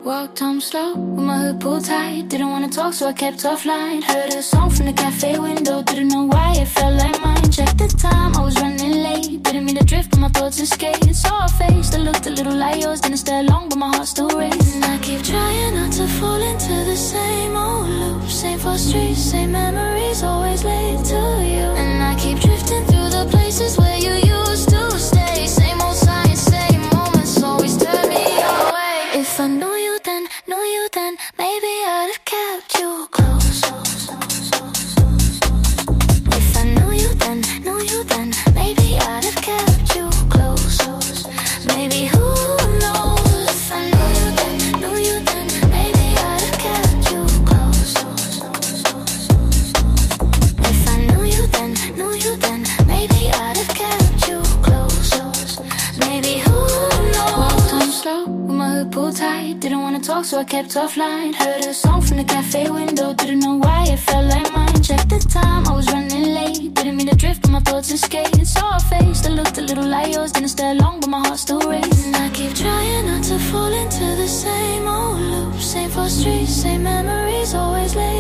Walked home slow with my hood pulled tight. Didn't wanna talk so I kept offline. Heard a song from the cafe window, didn't know why it felt like mine. Checked the time, I was running late. Didn't mean to drift but my thoughts escaped. Saw a face that looked a little like yours. Didn't stay long but my heart still raced. And I keep trying not to fall into the same old loop. Same four streets, same memories, always late to you. And I keep drifting through the places where you used to stay. Same old signs, same moments, always turn me away. If I knew you then, maybe I'd have kept you close. If I knew you then, maybe I'd have kept you close. Maybe who knows? If I knew you then, maybe I'd have kept you close. If I knew you then, maybe I'd have kept you close. Maybe who knows? Walked on slow with my hood pulled tight. Didn't wanna talk so I kept offline. Heard a song from the cafe window, didn't know why it felt like mine. Checked the time, I was running late. Didn't mean to drift but my thoughts escaped. Saw a face that looked a little like yours. Didn't stay long but my heart still raced. And I keep trying not to fall into the same old loop. Same four streets, same memories, always late